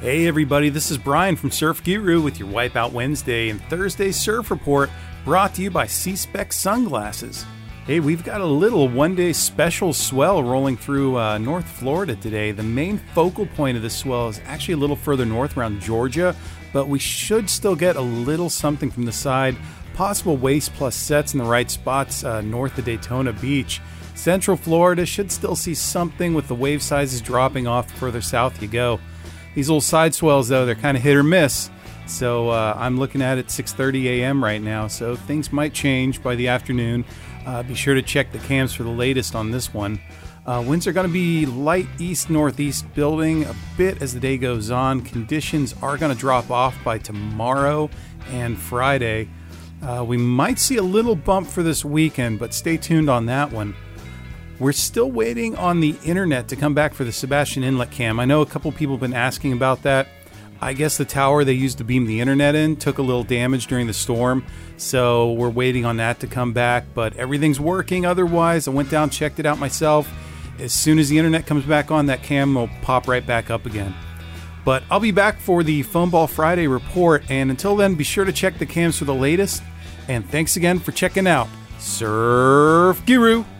Hey everybody, this is Brian from Surf Guru with your Wipeout Wednesday and Thursday Surf Report, brought to you by C-Spec Sunglasses. Hey, we've got a little one-day special swell rolling through North Florida today. The main focal point of this swell is actually a little further north around Georgia, but we should still get a little something from the side. Possible waves plus sets in the right spots north of Daytona Beach. Central Florida should still see something with the wave sizes dropping off the further south you go. These little side swells, though, they're kind of hit or miss. So I'm looking at it 6:30 a.m. right now, so things might change by the afternoon. Be sure to check the cams for the latest on this one. Winds are going to be light east-northeast, building a bit as the day goes on. Conditions are going to drop off by tomorrow and Friday. We might see a little bump for this weekend, but stay tuned on that one. We're still waiting on the internet to come back for the Sebastian Inlet cam. I know a couple people have been asking about that. I guess the tower they used to beam the internet in took a little damage during the storm, so we're waiting on that to come back, but everything's working otherwise. I went down, checked it out myself. As soon as the internet comes back on, that cam will pop right back up again. But I'll be back for the Foam Ball Friday report, and until then, be sure to check the cams for the latest, and thanks again for checking out Surf Guru.